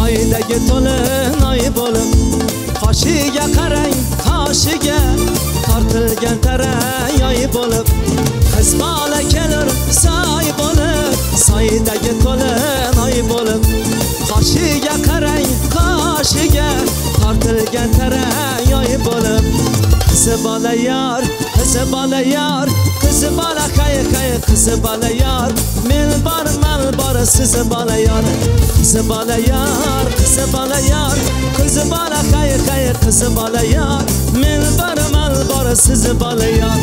soydagi to'lin oy bo'lib, qoshiga qarang, qoshiga tortilgan tarang oy bo'lib, qiz bola kelur soy bo'lib, soydagi to'lin oy bo'lib, qoshiga qarang, qoshiga tortilgan tarang oy bo'lib, qizi bola yor, qizi bola yor, qizi bola qay, qizi bola yor, men borman bor siz bola yor, qizi bola yor, qizi bola yor, qizi bola qay, qizi bola yor, men borman bor siz bola yor.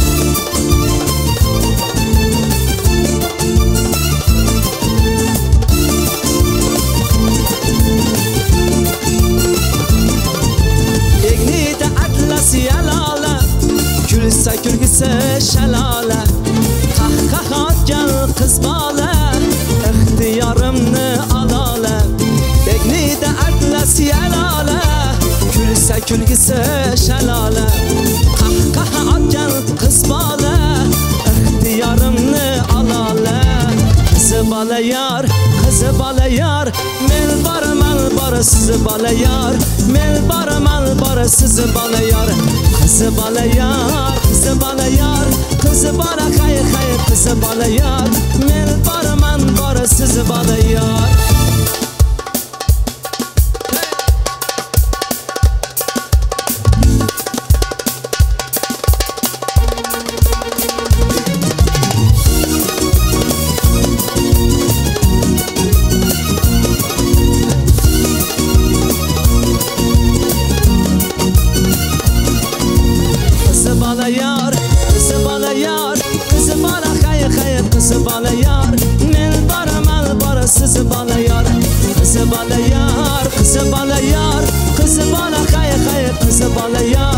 Egnida atlas yalola, kulsa kulgisi shalola, qahqah otgan qiz bola, ixtiyorimni alola. Egnida atlas yalola, kulsa kulgisi shalola, qahqah otgan qiz bola, ixtiyorimni alola. Qizi bola yor, qizi bola yor, men borman bor siz bola yor, men borman bor siz bola yor, qizi bola yor, qizi bola yor, qizi bola qay, qizi bola yor, men borman bor siz bola yor. Qizi bola yor, qizi bola yor, qizi bola qay, qizi bola yor, men boraman bor siz bola yor, qizi bola yor, qizi bola yor, qizi bola qay, qizi bola yor.